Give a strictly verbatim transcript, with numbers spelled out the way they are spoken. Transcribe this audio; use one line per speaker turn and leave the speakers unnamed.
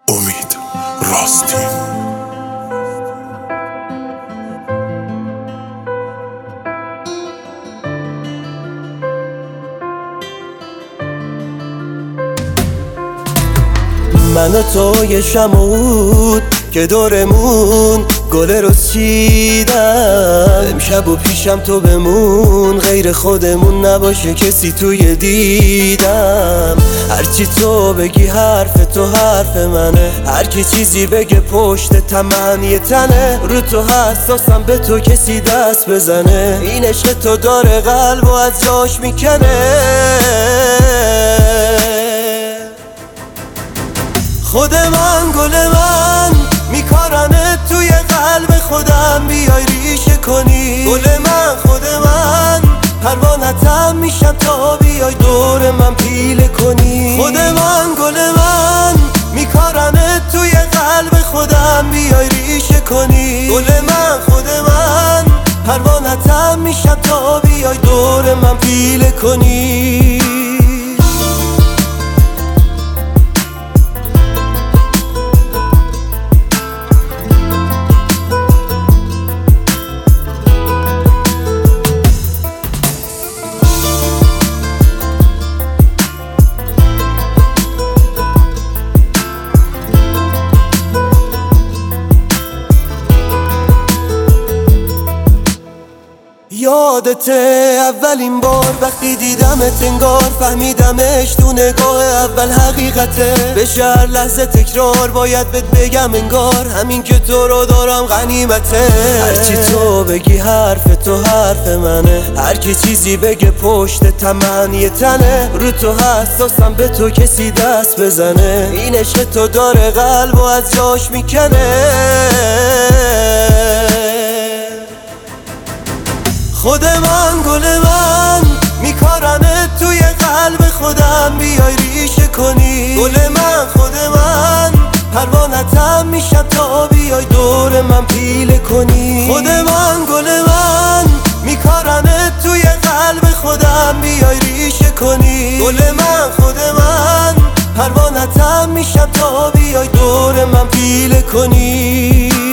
امید راستی.
من و تو یه شمعود که دورمون گله رو چیدم، امشب و پیشم تو بمون، غیر خودمون نباشه کسی توی دیدم. هرچی تو بگی حرف تو حرف منه، هر کی چیزی بگه پشت تمن یه تنه. رو تو حساسم به تو کسی دست بزنه، این عشق تو داره قلب و از جاش میکنه. خود من گل من میکارنه توی قلب خودم، بیای ریشه کنی گل من. خود من پروانتم میشم تا بیای دور من پیله کنی. خود من گل من میکارنه توی قلب خودم، بیای ریشه کنی گل من. خود من پروانتم میشم تا بیای دور من پیله کنی. یادته اولین بار وقتی دیدمت انگار فهمیدمش تو نگاه اول حقیقته. بشه هر لحظه تکرار باید بهت بگم انگار همین که تو رو دارم غنیمته. هرچی تو بگی حرف تو حرف منه، هر کی چیزی بگه پشت تمن یه تنه. رو تو حساسم به تو کسی دست بزنه، این عشق تو داره قلب و از جاش میکنه. خود من گل من میکارنه توی قلب خودم، بیای ریشه کنی گل من. خود من پروانتم میشم تا بیای دور من پیله کنی. خود من گل من میکارنه توی قلب خودم، بیای ریشه کنی گل من. خود من پروانتم میشم تا بیای دور من پیله کنی.